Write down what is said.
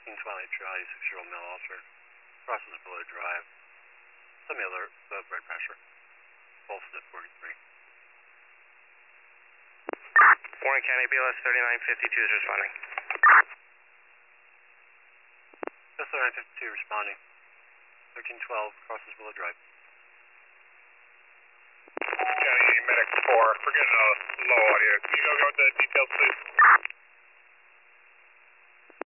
Twilight Charlie, 6-year-old male officer, crosses Willow Drive. Semi alert, low blood pressure. Pulse at 43. Warren County BLS 3952 is responding. BLS 3952 responding. 1312 crosses Willow Drive. County Medic 4, we're getting a low audio. Can you go with the details, please?